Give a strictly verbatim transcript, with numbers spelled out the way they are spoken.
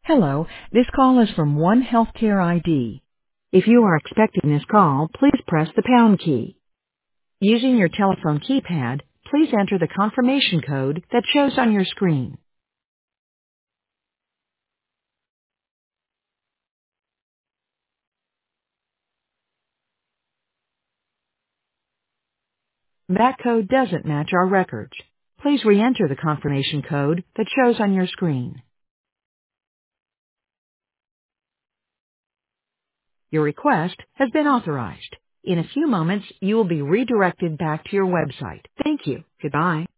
Hello, this call is from One Healthcare I D. If you are expecting this call, please press the pound key. Using your telephone keypad, please enter the confirmation code that shows on your screen. That code doesn't match our records. Please re-enter the confirmation code that shows on your screen. Your request has been authorized. In a few moments, you will be redirected back to your website. Thank you. Goodbye.